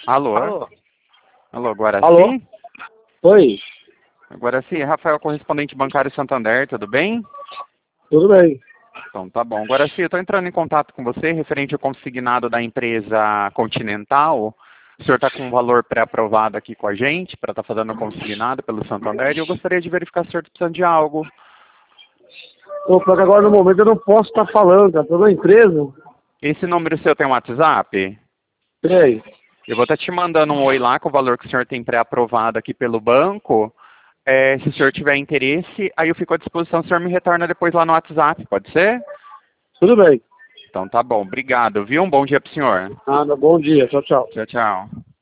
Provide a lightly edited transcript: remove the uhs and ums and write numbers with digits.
Alô? Alô? Alô, Guaraci? Alô? Oi, Guaraci, Rafael, correspondente bancário Santander, tudo bem? tudo bem? Então tá bom. Guaraci, eu estou entrando em contato com você referente ao consignado da empresa Continental. O senhor está com um valor pré-aprovado aqui com a gente para estar fazendo o consignado pelo Santander e eu gostaria de verificar se o senhor está precisando de algo. Ô, só que agora no momento eu não posso estar falando, tá? Tô na empresa. Esse número seu tem um WhatsApp? Peraí. Eu vou estar te mandando um oi lá com o valor que o senhor tem pré-aprovado aqui pelo banco. Se o senhor tiver interesse, aí eu fico à disposição, o senhor me retorna depois lá no WhatsApp, pode ser? Tudo bem. Então tá bom, obrigado, viu? Um bom dia pro senhor. Bom dia. Tchau, tchau. Tchau, tchau.